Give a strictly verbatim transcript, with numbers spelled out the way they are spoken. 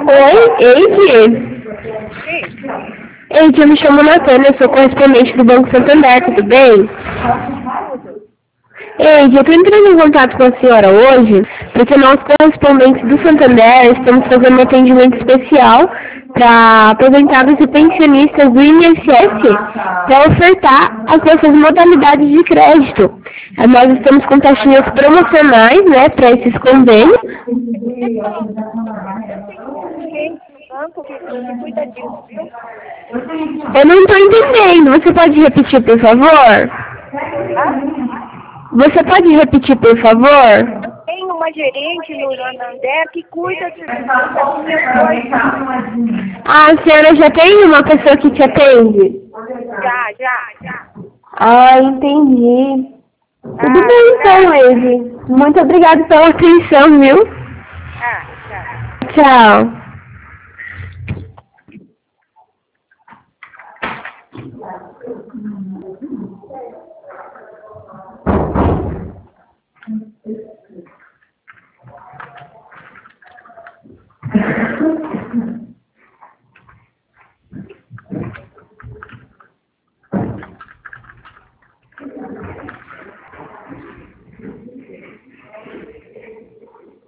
Oi, Eide? Sim. Eide, eu me chamo Natânia, eu sou correspondente do Banco Santander, tudo bem? Eide, eu estou entrando em contato com a senhora hoje, porque nós correspondentes do Santander estamos fazendo um atendimento especial para aposentados e pensionistas do I N S S para ofertar as nossas modalidades de crédito. Eh, Nós estamos com taxinhas promocionais, né, para esses convênios. Eu tenho gente no banco que, que cuida disso, viu? Eu não estou entendendo, você pode repetir, por favor? Ah, Você pode repetir, por favor? tem uma gerente no Santander que cuida de- das minhas coisas. Ah, a senhora já tem uma pessoa que te atende? Já, já, já. Ah, entendi. Tudo Ah, bem então, tá. Eve. Muito obrigada pela atenção, viu? Ah, tá. Tchau.